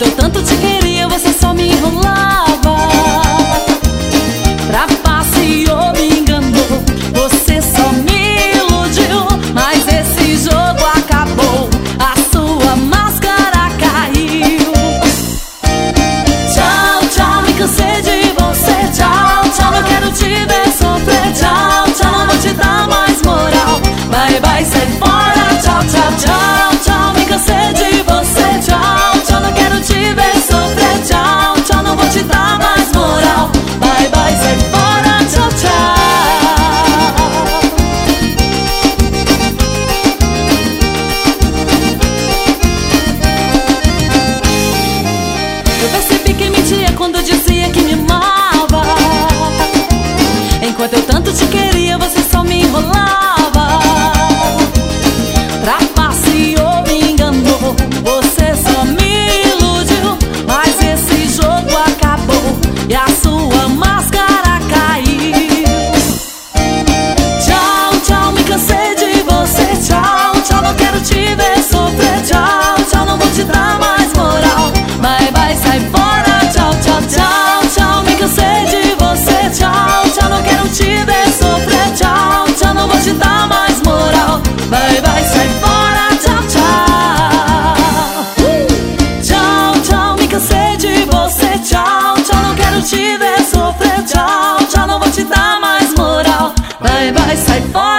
Enquanto eu tanto te queria, você só me enrolava. Trapaceou, me enganou, você só me iludiu. Mas esse jogo acabou, a sua máscara caiu. Tchau, tchau, me cansei de você. Tchau, tchau, não quero te ver sofrer. Tchau, tchau, não vou te dar mais moral. Bye, bye, sai fora. Tchau, tchau, tchau, tchau, me cansei de você. Tchau, tchau, não quero te ver sofrer. Tchau, tchau, não vou te dar mais moral. Bye, bye, sai fora. Tchau, tchau. Eu percebi que mentia quando dizia que me amava. Enquanto eu tanto te queria, você só me enrolava. Trapaceou, me enganou, você só me iludiu. Mas esse jogo acabou e a sua máscara caiu. Tchau, tchau, me cansei de você. Tchau, tchau, não quero te ver sofrer. Tchau, tchau, não vou te dar mais moral. Bye, bye, sai fora. Tchau, tchau, tchau, tchau, me cansei de você. Tchau, tchau, não quero te ver sofrer. Tchau, tchau, não vou te dar mais moral. Bye, bye, sai fora. Tchau, tchau. Tchau, tchau, me cansei de você. Tchau, tchau, não quero te ver sofrer. Tchau, tchau, não vou te dar mais moral. Bye, bye, sai fora.